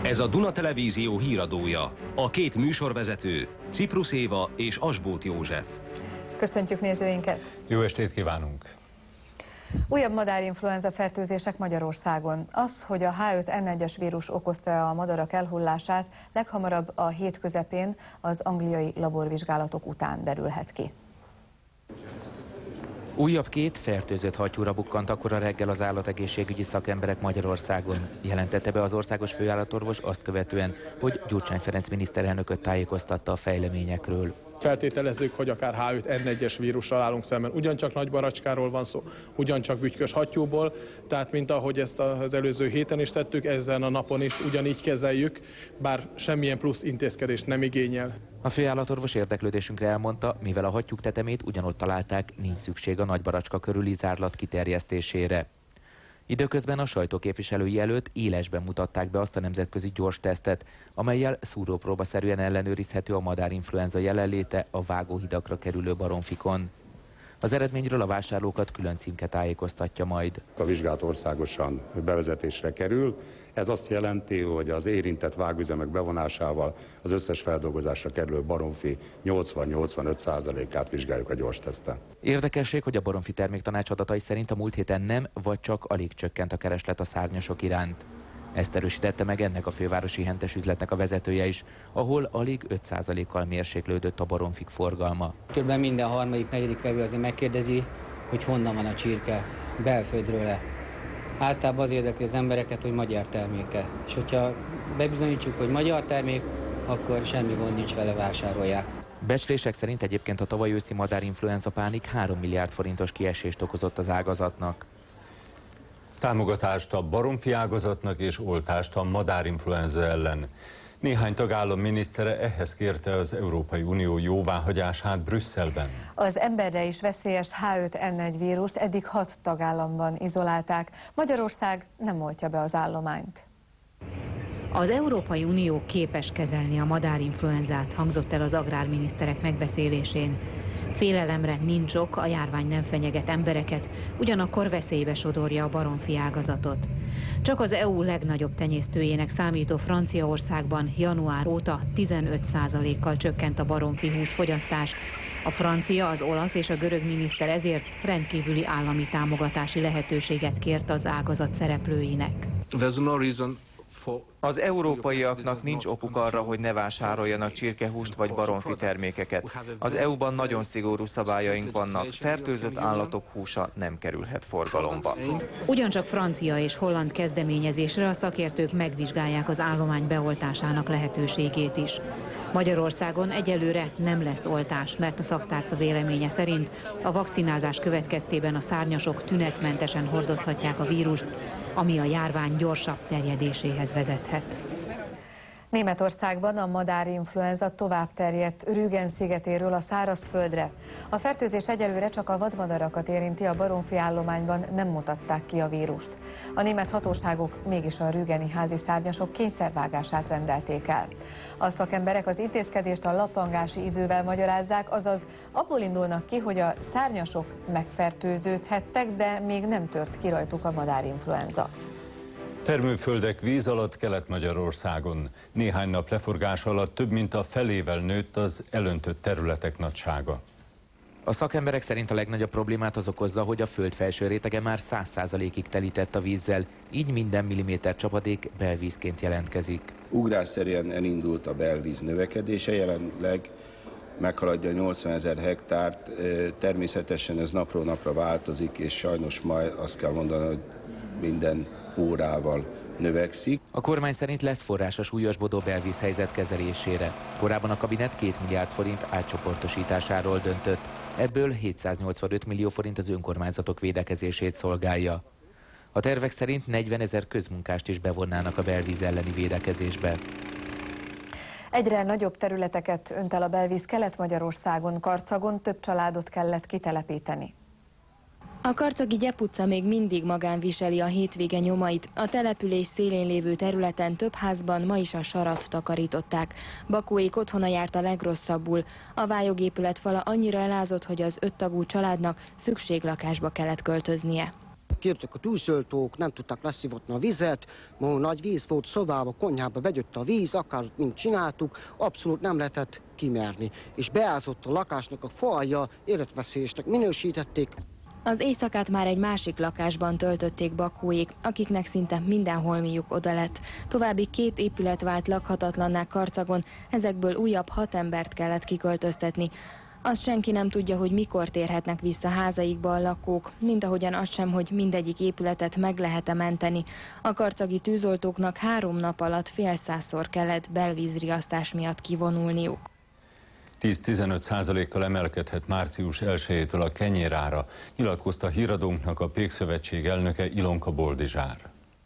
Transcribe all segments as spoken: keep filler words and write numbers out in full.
Ez a Duna Televízió híradója. A két műsorvezető, Ciprus Éva és Asbóth József. Köszöntjük nézőinket! Jó estét kívánunk! Újabb madárinfluenza fertőzések Magyarországon. Az, hogy a H öt N egyes vírus okozta a madarak elhullását, leghamarabb a hét közepén az angliai laborvizsgálatok után derülhet ki. Újabb két fertőzött hattyúra bukkant akkor a reggel az állategészségügyi szakemberek Magyarországon. Jelentette be az országos főállatorvos azt követően, hogy Gyurcsány Ferenc miniszterelnököt tájékoztatta a fejleményekről. Feltételezzük, hogy akár H öt N egyes vírussal állunk szemben. Ugyancsak nagybaracskáról van szó, ugyancsak bütykös hattyúból, tehát mint ahogy ezt az előző héten is tettük, ezen a napon is ugyanígy kezeljük, bár semmilyen plusz intézkedést nem igényel. A főállatorvos érdeklődésünkre elmondta, mivel a hattyúk tetemét ugyanott találták, nincs szükség a nagybaracska körüli zárlat kiterjesztésére. Időközben a sajtóképviselői előtt élesben mutatták be azt a nemzetközi gyors tesztet, amellyel szúrópróbaszerűen ellenőrizhető a madárinfluenza jelenléte a vágóhidakra kerülő baromfikon. Az eredményről a vásárlókat külön címke tájékoztatja majd. A vizsgálat országosan bevezetésre kerül. Ez azt jelenti, hogy az érintett vágüzemek bevonásával az összes feldolgozásra kerülő baromfi nyolcvan-nyolcvanöt százalékát vizsgáljuk a gyors teszten. Érdekesség, hogy a baromfi terméktanács adatai szerint a múlt héten nem vagy csak alig csökkent a kereslet a szárnyasok iránt. Ezt erősítette meg ennek a fővárosi hentes üzletnek a vezetője is, ahol alig öt százalékkal mérséklődött a baromfik forgalma. Körülbelül minden harmadik, negyedik vevő azért megkérdezi, hogy honnan van a csirke, belföldről-e. Általában az érdekli az embereket, hogy magyar terméke. És hogyha bebizonyítsuk, hogy magyar termék, akkor semmi gond nincs vele, vásárolják. Becslések szerint egyébként a tavaly őszi madárinfluenza pánik három milliárd forintos kiesést okozott az ágazatnak. Támogatást a baromfi ágazatnak és oltást a madárinfluenza ellen. Néhány tagállam minisztere ehhez kérte az Európai Unió jóváhagyását Brüsszelben. Az emberre is veszélyes H öt N egy vírust eddig hat tagállamban izolálták. Magyarország nem oltja be az állományt. Az Európai Unió képes kezelni a madárinfluenzát, hangzott el az agrárminiszterek megbeszélésén. Félelemre nincs ok, a járvány nem fenyeget embereket, ugyanakkor veszélybe sodorja a baromfi ágazatot. Csak az E U legnagyobb tenyésztőjének számító Franciaországban január óta tizenöt százalékkal csökkent a baromfi hús fogyasztás. A francia, az olasz és a görög miniszter ezért rendkívüli állami támogatási lehetőséget kért az ágazat szereplőinek. Az európaiaknak nincs okuk arra, hogy ne vásároljanak csirkehúst vagy baromfi termékeket. Az E U-ban nagyon szigorú szabályaink vannak, fertőzött állatok húsa nem kerülhet forgalomba. Ugyancsak francia és holland kezdeményezésre a szakértők megvizsgálják az állomány beoltásának lehetőségét is. Magyarországon egyelőre nem lesz oltás, mert a szaktárca véleménye szerint a vakcinázás következtében a szárnyasok tünetmentesen hordozhatják a vírust, ami a járvány gyorsabb terjedéséhez vezethet. Németországban a madárinfluenza tovább terjedt Rügen szigetéről a szárazföldre. A fertőzés egyelőre csak a vadmadarakat érinti, a baromfi állományban nem mutatták ki a vírust. A német hatóságok mégis a rügeni házi szárnyasok kényszervágását rendelték el. A szakemberek az intézkedést a lappangási idővel magyarázzák, azaz abból indulnak ki, hogy a szárnyasok megfertőződhettek, de még nem tört ki rajtuk a madárinfluenza. Termőföldek víz alatt Kelet-Magyarországon. Néhány nap leforgás alatt több mint a felével nőtt az elöntött területek nagysága. A szakemberek szerint a legnagyobb problémát az okozza, hogy a föld felső rétege már száz százalékig telített a vízzel, így minden milliméter csapadék belvízként jelentkezik. Ugrásszerűen elindult a belvíz növekedése, jelenleg meghaladja nyolcvanezer hektárt, természetesen ez napról napra változik, és sajnos majd azt kell mondani, hogy minden órával növekszik. A kormány szerint lesz forrás a súlyosbodó belvízhelyzet kezelésére. Korábban a kabinet két milliárd forint átcsoportosításáról döntött. Ebből hétszáznyolcvanöt millió forint az önkormányzatok védekezését szolgálja. A tervek szerint negyvenezer közmunkást is bevonnának a belvíz elleni védekezésbe. Egyre nagyobb területeket önt el a belvíz Kelet-Magyarországon, Karcagon több családot kellett kitelepíteni. A karcagi Gyep utca még mindig magán viseli a hétvége nyomait. A település szélén lévő területen több házban ma is a sarat takarították. Bakóék otthona járt a legrosszabbul. A vályogépület fala annyira elázott, hogy az öttagú családnak szükséglakásba kellett költöznie. kértek a tűzoltók, nem tudták leszivatni a vizet, ma nagy víz volt szobába, konyhába begyött a víz, akár mint csináltuk, abszolút nem lehetett kimerni. És beázott a lakásnak a falja, életveszélyesnek minősítették. Az éjszakát már egy másik lakásban töltötték Bakóék, akiknek szinte minden holmiuk oda lett. További két épület vált lakhatatlanná Karcagon, ezekből újabb hat embert kellett kiköltöztetni. Azt senki nem tudja, hogy mikor térhetnek vissza házaikba a lakók, mint ahogyan az sem, hogy mindegyik épületet meg lehet-e menteni. A karcagi tűzoltóknak három nap alatt félszázszor kellett belvízriasztás miatt kivonulniuk. tíz-tizenöt százalékkal emelkedhet március elsejétől a kenyérára, nyilatkozta híradónknak a Pékszövetség elnöke Ilonka Boldizsár.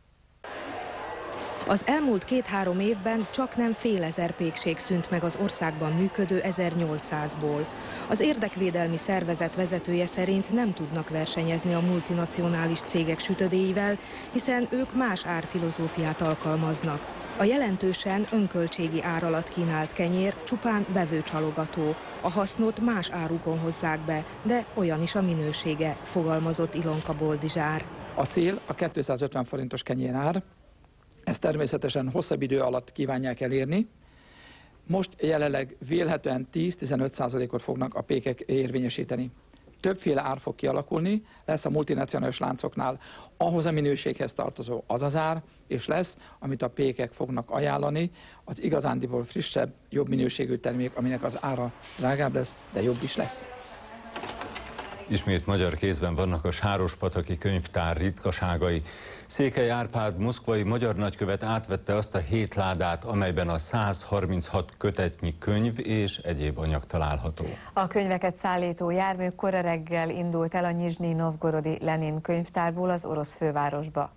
Az elmúlt két-három évben csak nem fél ezer pékség szűnt meg az országban működő ezernyolcszázból. Az érdekvédelmi szervezet vezetője szerint nem tudnak versenyezni a multinacionális cégek sütödéivel, hiszen ők más árfilozófiát alkalmaznak. A jelentősen önköltségi ár alatt kínált kenyér csupán vevőcsalogató. A hasznot más árukon hozzák be, de olyan is a minősége, fogalmazott Ilonka Boldizsár. A cél a kétszázötven forintos kenyérár. Ezt természetesen hosszabb idő alatt kívánják elérni. Most jelenleg vélhetően tíz-tizenöt százalékot fognak a pékek érvényesíteni. Többféle ár fog kialakulni, lesz a multinacionális láncoknál ahhoz a minőséghez tartozó az az ár, és lesz, amit a pékek fognak ajánlani, az igazándiból frissebb, jobb minőségű termék, aminek az ára drágább lesz, de jobb is lesz. Ismét magyar kézben vannak a Sárospataki könyvtár ritkaságai. Székely Árpád moszkvai magyar nagykövet átvette azt a hét ládát, amelyben a száz harminchat kötetnyi könyv és egyéb anyag található. A könyveket szállító jármű kora reggel indult el a Nyizsnyi Novgorodi Lenin könyvtárból az orosz fővárosba.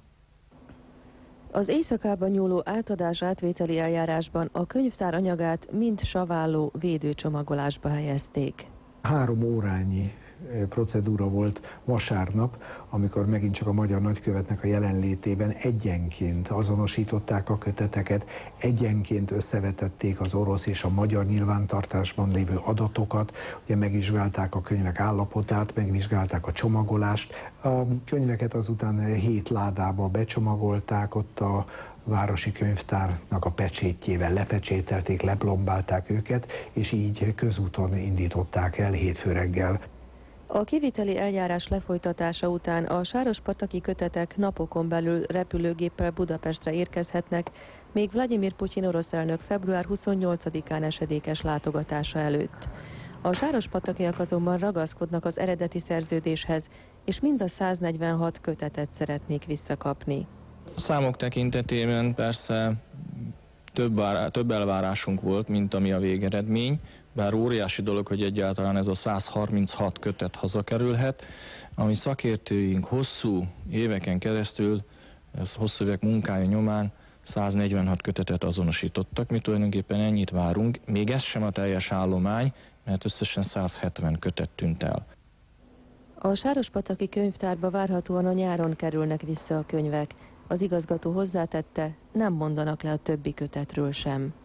Az éjszakában nyúló átadás-átvételi eljárásban a könyvtár anyagát mind saválló védőcsomagolásba helyezték. Három órányi procedúra volt vasárnap, amikor megint csak a magyar nagykövetnek a jelenlétében egyenként azonosították a köteteket, egyenként összevetették az orosz és a magyar nyilvántartásban lévő adatokat, ugye megvizsgálták a könyvek állapotát, megvizsgálták a csomagolást. A könyveket azután hét ládába becsomagolták, ott a városi könyvtárnak a pecsétjével lepecsételték, leplombálták őket, és így közúton indították el hétfő reggel. A kiviteli eljárás lefolytatása után a sárospataki kötetek napokon belül repülőgéppel Budapestre érkezhetnek, még Vladimir Putyin orosz elnök február huszonnyolcadikán esedékes látogatása előtt. A sárospatakiak azonban ragaszkodnak az eredeti szerződéshez, és mind a száznegyvenhat kötetet szeretnék visszakapni. A számok tekintetében persze több, vár, több elvárásunk volt, mint ami a végeredmény, bár óriási dolog, hogy egyáltalán ez a száz harminchat kötet hazakerülhet, ami szakértőink hosszú éveken keresztül, ez hosszú évek munkája nyomán száznegyvenhat kötetet azonosítottak. Mi tulajdonképpen ennyit várunk, még ez sem a teljes állomány, mert összesen száz hetven kötet tűnt el. A sárospataki könyvtárba várhatóan a nyáron kerülnek vissza a könyvek. Az igazgató hozzátette, nem mondanak le a többi kötetről sem.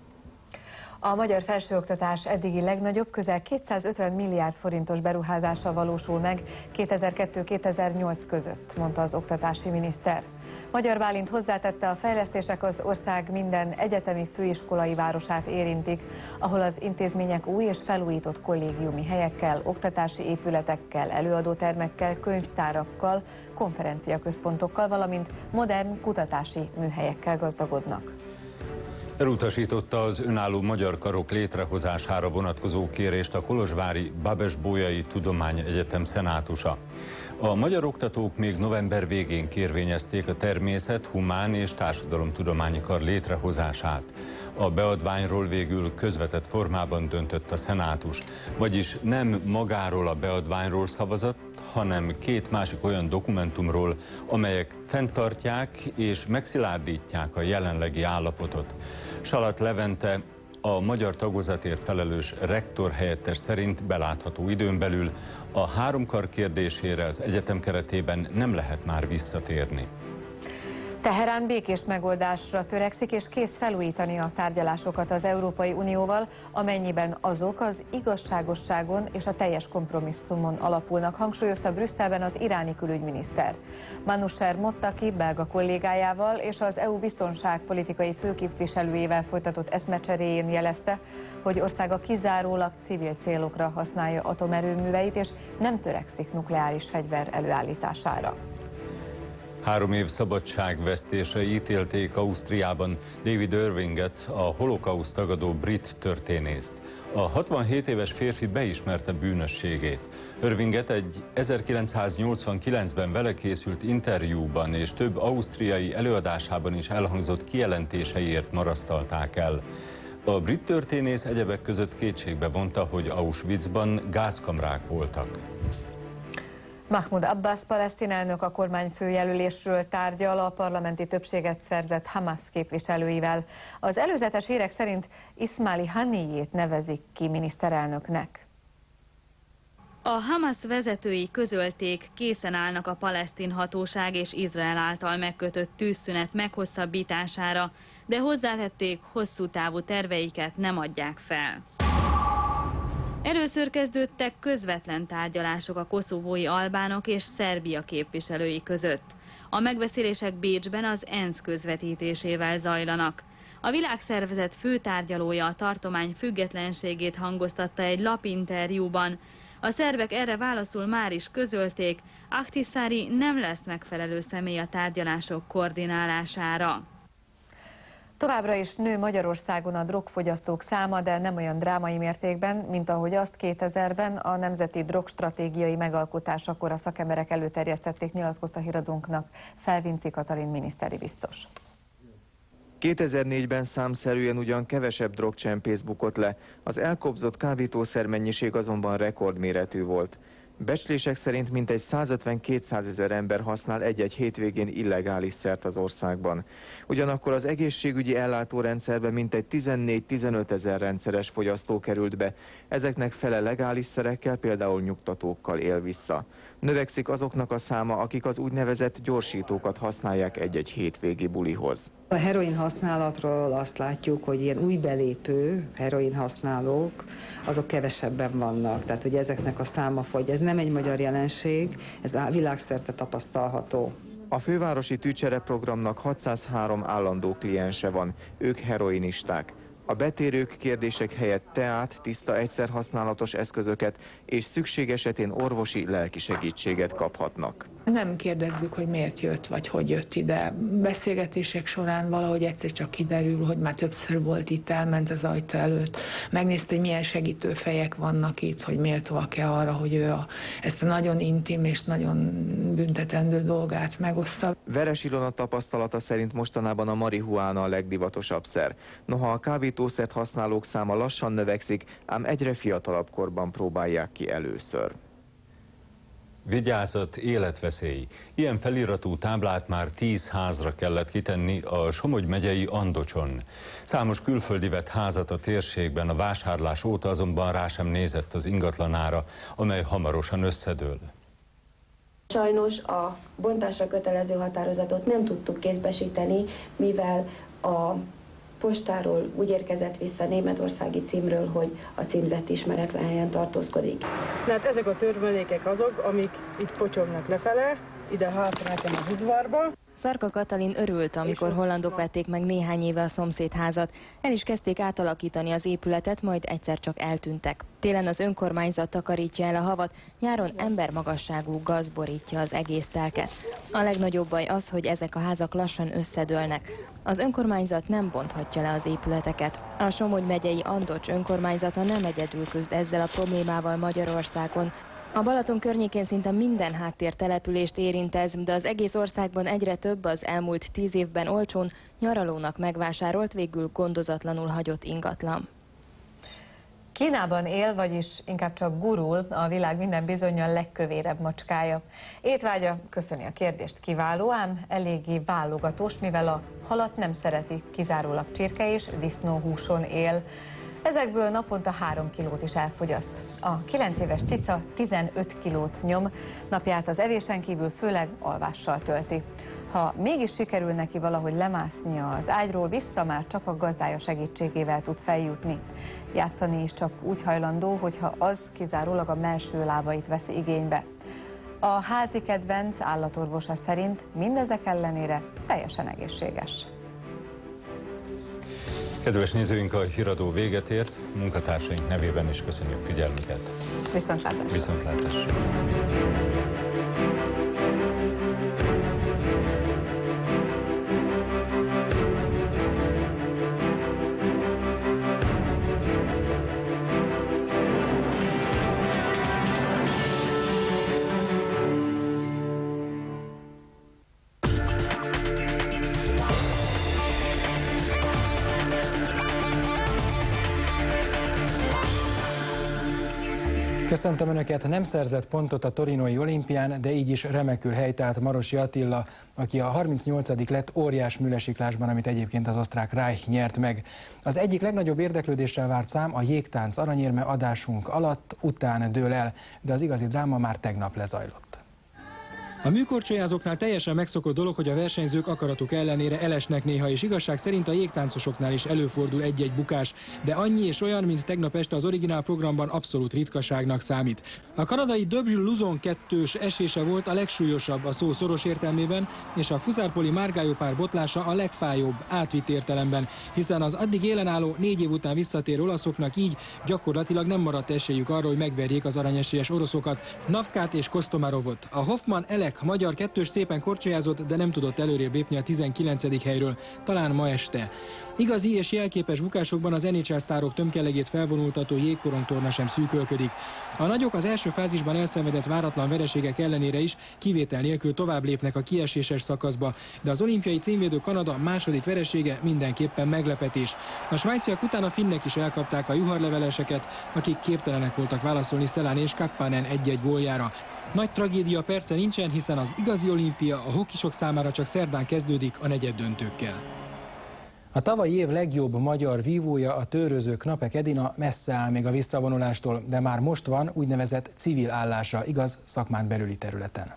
A magyar felsőoktatás eddigi legnagyobb, közel kétszázötven milliárd forintos beruházása valósul meg kétezer-kettő - kétezer-nyolc között, mondta az oktatási miniszter. Magyar Bálint hozzátette, a fejlesztések az ország minden egyetemi főiskolai városát érintik, ahol az intézmények új és felújított kollégiumi helyekkel, oktatási épületekkel, előadótermekkel, könyvtárakkal, konferenciaközpontokkal, valamint modern kutatási műhelyekkel gazdagodnak. Elutasította az önálló magyar karok létrehozására vonatkozó kérést a kolozsvári Babes-Bolyai Tudományegyetem szenátusa. A magyar oktatók még november végén kérvényezték a természet, humán és társadalomtudományi kar létrehozását. A beadványról végül közvetett formában döntött a szenátus, vagyis nem magáról a beadványról szavazott, hanem két másik olyan dokumentumról, amelyek fenntartják és megszilárdítják a jelenlegi állapotot. Salat Levente, a magyar tagozatért felelős rektor helyettes szerint belátható időn belül a három kar kérdésére az egyetem keretében nem lehet már visszatérni. Teherán békés megoldásra törekszik, és kész felújítani a tárgyalásokat az Európai Unióval, amennyiben azok az igazságosságon és a teljes kompromisszumon alapulnak, hangsúlyozta Brüsszelben az iráni külügyminiszter. Manoucher Mottaki belga kollégájával és az é u biztonságpolitikai főképviselőjével folytatott eszmecseréjén jelezte, hogy országa kizárólag civil célokra használja atomerőműveit, és nem törekszik nukleáris fegyver előállítására. Három év szabadságvesztésre ítélték Ausztriában David Irvinget, a holokauszt tagadó brit történészt. A hatvanhét éves férfi beismerte bűnösségét. Irvinget egy ezerkilencszáznyolcvankilencben vele készült interjúban és több ausztriai előadásában is elhangzott kijelentéseiért marasztalták el. A brit történész egyebek között kétségbe vonta, hogy Auschwitzban gázkamrák voltak. Mahmoud Abbas palesztin elnök a kormányfőjelölésről tárgyal a parlamenti többséget szerzett Hamas képviselőivel. Az előzetes hírek szerint Ismaili Haniyét nevezik ki miniszterelnöknek. A Hamas vezetői közölték, készen állnak a palesztin hatóság és Izrael által megkötött tűzszünet meghosszabbítására, de hozzátették, hosszú távú terveiket nem adják fel. Először kezdődtek közvetlen tárgyalások a koszovói albánok és Szerbia képviselői között. A megbeszélések Bécsben az ENSZ közvetítésével zajlanak. A világszervezet főtárgyalója a tartomány függetlenségét hangoztatta egy lapinterjúban. A szerbek erre válaszul már is közölték, Ahtisaari nem lesz megfelelő személy a tárgyalások koordinálására. Továbbra is nő Magyarországon a drogfogyasztók száma, de nem olyan drámai mértékben, mint ahogy azt kétezerben a Nemzeti Drogstratégiai megalkotásakor a szakemberek előterjesztették, nyilatkozta híradónknak Felvinci Katalin miniszteri biztos. kétezer-négyben számszerűen ugyan kevesebb drogcsempész bukott le, az elkobzott kábítószer mennyiség azonban rekordméretű volt. Becslések szerint mintegy százötven-kétszázezer ember használ egy-egy hétvégén illegális szert az országban. Ugyanakkor az egészségügyi ellátórendszerbe mintegy tizennégy-tizenöt ezer rendszeres fogyasztó került be. Ezeknek fele legális szerekkel, például nyugtatókkal él vissza. Növekszik azoknak a száma, akik az úgynevezett gyorsítókat használják egy-egy hétvégi bulihoz. A heroin használatról azt látjuk, hogy ilyen új belépő heroin használók, azok kevesebben vannak. Tehát, hogy ezeknek a száma fogy. Ez nem egy magyar jelenség, ez világszerte tapasztalható. A fővárosi tűcsere programnak hatszázhárom állandó kliense van, ők heroinisták. A betérők kérdések helyett teát, tiszta egyszerhasználatos eszközöket és szükség esetén orvosi lelki segítséget kaphatnak. Nem kérdezzük, hogy miért jött, vagy hogy jött ide. Beszélgetések során valahogy egyszer csak kiderül, hogy már többször volt itt, elment az ajtó előtt. Megnézte, hogy milyen segítő fejek vannak itt, hogy méltóak-e arra, hogy ő a, ezt a nagyon intim és nagyon büntetendő dolgát megossza. Veres Ilona tapasztalata szerint mostanában a marihuána a legdivatosabb szer. Noha a kábítószert használók száma lassan növekszik, ám egyre fiatalabb korban próbálják ki először. Vigyázat, életveszély. Ilyen feliratú táblát már tíz házra kellett kitenni a Somogy megyei Andocson. Számos külföldi vett házat a térségben, a vásárlás óta azonban rá sem nézett az ingatlanára, amely hamarosan összedől. Sajnos a bontásra kötelező határozatot nem tudtuk kézbesíteni, mivel a postáról úgy érkezett vissza németországi címről, hogy a címzett ismeretlen helyen tartózkodik. Hát ezek a törmelékek azok, amik itt potyognak lefele, ide hátra nekem az udvarba. Szarka Katalin örült, amikor hollandok vették meg néhány éve a szomszédházat. El is kezdték átalakítani az épületet, majd egyszer csak eltűntek. Télen az önkormányzat takarítja el a havat, nyáron embermagasságú gaz borítja az egész telket. A legnagyobb baj az, hogy ezek a házak lassan összedőlnek. Az önkormányzat nem bonthatja le az épületeket. A Somogy megyei Andocs önkormányzata nem egyedül küzd ezzel a problémával Magyarországon. A Balaton környékén szinte minden háttértelepülést érint ez, de az egész országban egyre több az elmúlt tíz évben olcsón nyaralónak megvásárolt, végül gondozatlanul hagyott ingatlan. Kínában él, vagyis inkább csak gurul a világ minden bizonnyal legkövérebb macskája. Étvágya, köszöni a kérdést, kiváló, ám eléggé válogatós, mivel a halat nem szereti, kizárólag csirke és disznóhúson él. Ezekből naponta három kilót is elfogyaszt. A kilenc éves cica tizenöt kilót nyom, napját az evésen kívül főleg alvással tölti. Ha mégis sikerül neki valahogy lemásznia az ágyról, vissza már csak a gazdája segítségével tud feljutni. Játszani is csak úgy hajlandó, hogyha az kizárólag a mellső lábait veszi igénybe. A házi kedvenc állatorvosa szerint mindezek ellenére teljesen egészséges. Kedves nézőink, a híradó véget ért, munkatársaink nevében is köszönjük figyelmüket. Viszontlátásra! Viszontlátásra! Köszöntöm Önöket, nem szerzett pontot a torinói olimpián, de így is remekül helytált Marosi Attila, aki a harmincnyolcadik lett óriás műlesiklásban, amit egyébként az osztrák Reich nyert meg. Az egyik legnagyobb érdeklődéssel várt szám a jégtánc aranyérme adásunk alatt után dől el, de az igazi dráma már tegnap lezajlott. A műkorcsolyázóknál teljesen megszokott dolog, hogy a versenyzők akaratuk ellenére elesnek néha, és igazság szerint a jégtáncosoknál is előfordul egy-egy bukás, de annyi és olyan, mint tegnap este az originál programban abszolút ritkaságnak számít. A kanadai Double Luzon kettős esése volt a legsúlyosabb a szó szoros értelmében, és a Fusarpoli Margallo pár botlása a legfájóbb átvitt értelemben, hiszen az addig élen álló négy év után visszatérő olaszoknak így gyakorlatilag nem maradt esélyük arra, hogy megverjék az aranyesélyes oroszokat, Navkát és Kostomarovot. A Hoffman Elek magyar kettős szépen korcsolyázott, de nem tudott előrébb lépni a tizenkilencedik helyről, talán ma este. Igazi és jelképes bukásokban az en há el sztárok tömkelegét felvonultató jégkorongtorna sem szűkölködik. A nagyok az első fázisban elszenvedett váratlan vereségek ellenére is kivétel nélkül tovább lépnek a kieséses szakaszba, de az olimpiai címvédő Kanada második veresége mindenképpen meglepetés. A svájciak után a finnek is elkapták a juharleveleseket, akik képtelenek voltak válaszolni Szelán és Kakpanen egy-egy góljára. Nagy tragédia persze nincsen, hiszen az igazi olimpia a hokisok számára csak szerdán kezdődik a negyeddöntőkkel. A tavalyi év legjobb magyar vívója, a tőröző Knapek Edina messze áll még a visszavonulástól, de már most van úgynevezett civil állása, igaz, szakmán belüli területen.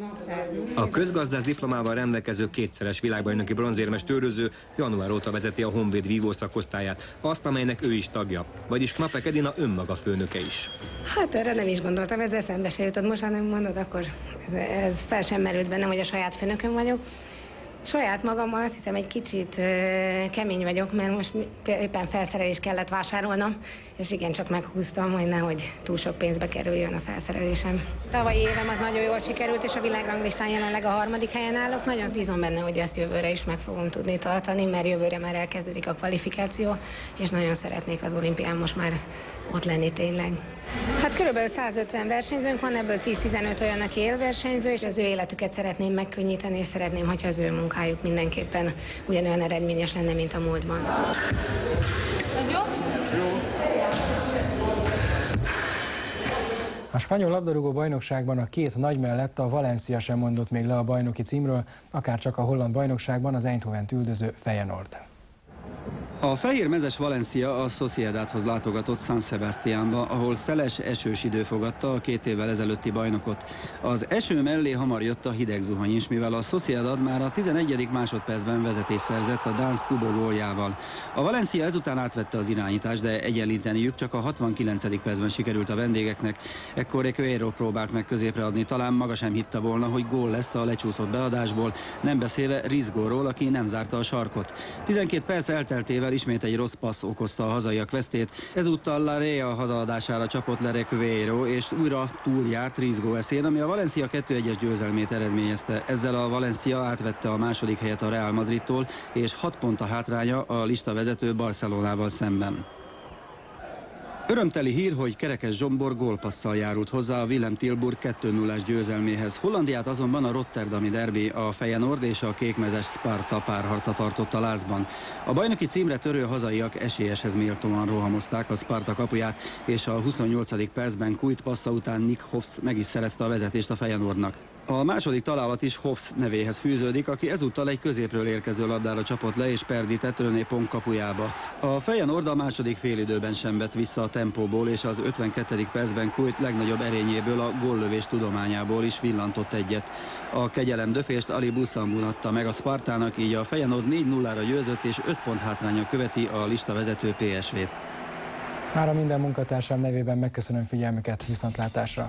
A közgazdász diplomával rendelkező kétszeres világbajnoki bronzérmes tőröző január óta vezeti a Honvéd vívó szakosztályát, azt, amelynek ő is tagja, vagyis Knapek Edina önmaga főnöke is. Hát erre nem is gondoltam, ez eszembe se jutott, most hanem mondod, akkor ez, ez fel sem merült bennem, hogy a saját főnököm vagyok. Saját magammal azt hiszem egy kicsit uh, kemény vagyok, mert most éppen felszerelést kellett vásárolnom, és igen, csak meghúztam, hogy nehogy túl sok pénzbe kerüljön a felszerelésem. Tavalyi évem az nagyon jól sikerült, és a világranglistán jelenleg a harmadik helyen állok. Nagyon bízom benne, hogy ezt jövőre is meg fogom tudni tartani, mert jövőre már elkezdődik a kvalifikáció, és nagyon szeretnék az olimpián most már ott lenni tényleg. Hát körülbelül százötven versenyzőnk van, ebből tíz-tizenöt olyan, aki élversenyző, és az ő életüket szeretném megkönnyíteni, és szeretném, hogyha az ő munkájuk mindenképpen ugyanolyan eredményes lenne, mint a múltban. Ez jó? Jó. A spanyol labdarúgó bajnokságban a két nagy mellett a Valencia sem mondott még le a bajnoki címről, akár csak a holland bajnokságban az Eindhovent üldöző Feyenoord. A fehérmezes Valencia a Sociedadhoz látogatott San Sebastiánba, ahol szeles, esős idő fogadta a két évvel ezelőtti bajnokot. Az eső mellé hamar jött a hideg zuhany is, mivel a Sociedad már a tizenegyedik másodpercben vezetés szerzett a Dance Kubo góljával. A Valencia ezután átvette az irányítást, de egyenlíteniük csak a hatvankilencedik percben sikerült a vendégeknek. Ekkor Recuero próbált meg középre adni, talán maga sem hitte volna, hogy gól lesz a lecsúszott beadásból, nem beszélve Rizgóról, aki nem zárta a sarkot. tizenkét perc elteltével ismét egy rossz passz okozta a hazaiak vesztét, ezúttal Larrea hazaadására csapott le Recuero, és újra túljárt Rizgó eszén, ami a Valencia kettő egyes győzelmét eredményezte. Ezzel a Valencia átvette a második helyet a Real Madridtól, és hat pont a hátránya a lista vezető Barcelonával szemben. Örömteli hír, hogy Kerekes Zsombor gólpasszal járult hozzá a Willem Tilburg kettő nullás győzelméhez. Hollandiát azonban a rotterdami derbi, a Feyenoord és a kékmezes Sparta párharca tartotta lázban. A bajnoki címre törő hazaiak esélyeshez méltóan rohamozták a Sparta kapuját, és a huszonnyolcadik percben Kuyt passza után Nick Hobbs meg is szerezte a vezetést a Feyenoordnak. A második találat is Hoffs nevéhez fűződik, aki ezúttal egy középről érkező labdára csapott le és perdített René Pong kapujába. A Feyenoord a második félidőben sem vett vissza a tempóból, és az ötvenkettedik percben Kuyt legnagyobb erényéből, a góllövés tudományából is villantott egyet. A kegyelem döfést Ali Buszambun adta meg a Spartának, így a Feyenoord négy nullára győzött és öt pont hátránya követi a lista vezető pé es vét. Mára minden munkatársam nevében megköszönöm figyelmüket, viszontlátásra!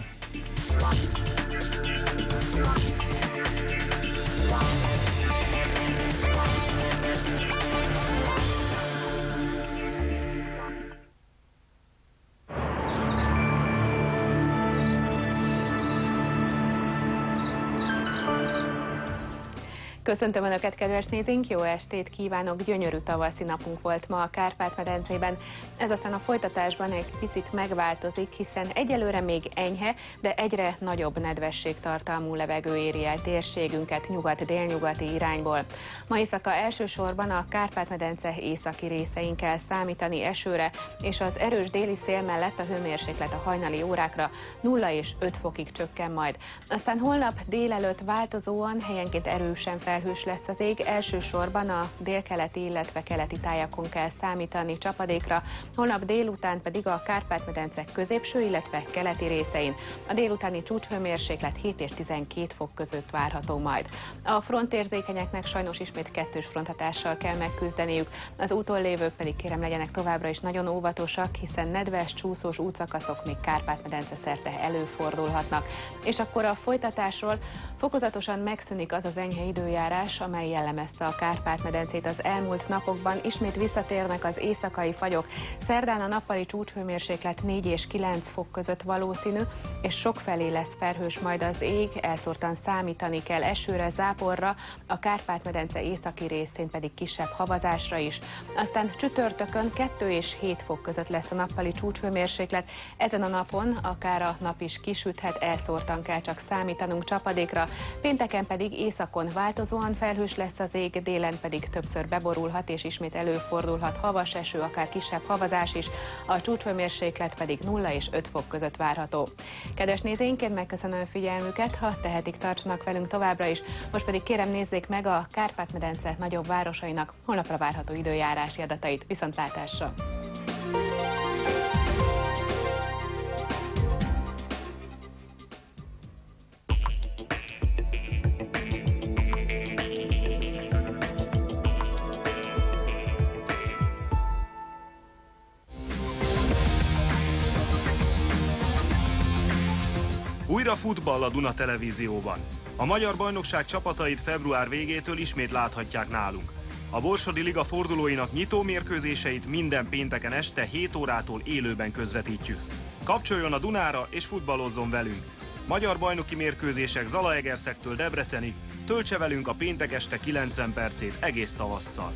Köszöntöm Önöket, kedves nézőink! Jó estét kívánok! Gyönyörű tavaszi napunk volt ma a Kárpát-medencében. Ez aztán a folytatásban egy picit megváltozik, hiszen egyelőre még enyhe, de egyre nagyobb nedvességtartalmú levegő éri el térségünket nyugat-délnyugati irányból. Ma éjszaka elsősorban a Kárpát-medence északi részein kell számítani esőre, és az erős déli szél mellett a hőmérséklet a hajnali órákra nulla és öt fokig csökken majd. Aztán holnap délelőtt változóan helyenként erősen felhős lesz az ég, elsősorban a délkeleti, illetve keleti tájakon kell számítani csapadékra, holnap délután pedig a Kárpát-medence középső, illetve keleti részein. A délutáni csúcshőmérséklet hét és tizenkét fok között várható majd. A frontérzékenyeknek sajnos ismét kettős fronthatással kell megküzdeniük, az úton lévők pedig kérem legyenek továbbra is nagyon óvatosak, hiszen nedves, csúszós útszakaszok még Kárpát-medence szerte előfordulhatnak. És akkor a folytatásról fokozatosan megszűnik az az enyhe időjárás, amely jellemezte a Kárpát-medencét az elmúlt napokban. Ismét visszatérnek az éjszakai fagyok. Szerdán a nappali csúcshőmérséklet négy és kilenc fok között valószínű, és sokfelé lesz felhős majd az ég, elszórtan számítani kell esőre, záporra, a Kárpát-medence északi részén pedig kisebb havazásra is. Aztán csütörtökön kettő és hét fok között lesz a nappali csúcshőmérséklet. Ezen a napon akár a nap is kisüthet, elszórtan kell csak számítanunk csapadékra. Pénteken pedig északon változóan felhős lesz az ég, délen pedig többször beborulhat és ismét előfordulhat havas eső, akár kisebb havazás is, a csúcshőmérséklet pedig nulla és öt fok között várható. Kedves nézőink, én megköszönöm figyelmüket, ha tehetik, tartsanak velünk továbbra is. Most pedig kérem, nézzék meg a Kárpát-medence nagyobb városainak holnapra várható időjárási adatait. Viszontlátásra! Újra futball a Duna Televízióban. A magyar bajnokság csapatait február végétől ismét láthatják nálunk. A Borsodi Liga fordulóinak nyitó mérkőzéseit minden pénteken este hét órától élőben közvetítjük. Kapcsoljon a Dunára és futballozzon velünk. Magyar bajnoki mérkőzések Zalaegerszektől Debrecenig, töltse velünk a péntek este kilencven percét egész tavasszal.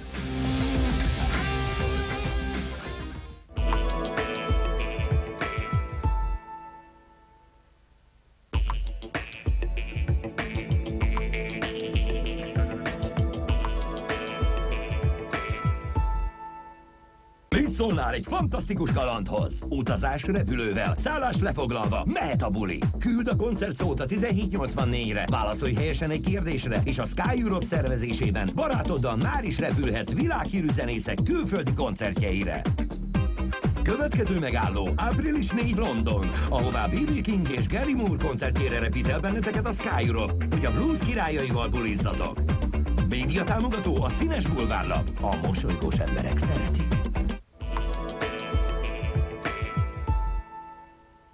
Szólnál egy fantasztikus kalandhoz. Utazás repülővel, szállás lefoglalva, mehet a buli. Küld a koncertszót a tizenhét nyolcvannégyre, válaszolj helyesen egy kérdésre, és a Sky Europe szervezésében barátoddal már is repülhetsz világhírű zenészek külföldi koncertjeire. Következő megálló április negyedike London, ahová bé bé King és Gary Moore koncertjére repít el benneteket a Sky Europe, hogy a blues királyaival bulizzatok. Média támogató a Színes Bulvárlap. A mosolygós emberek szeretik.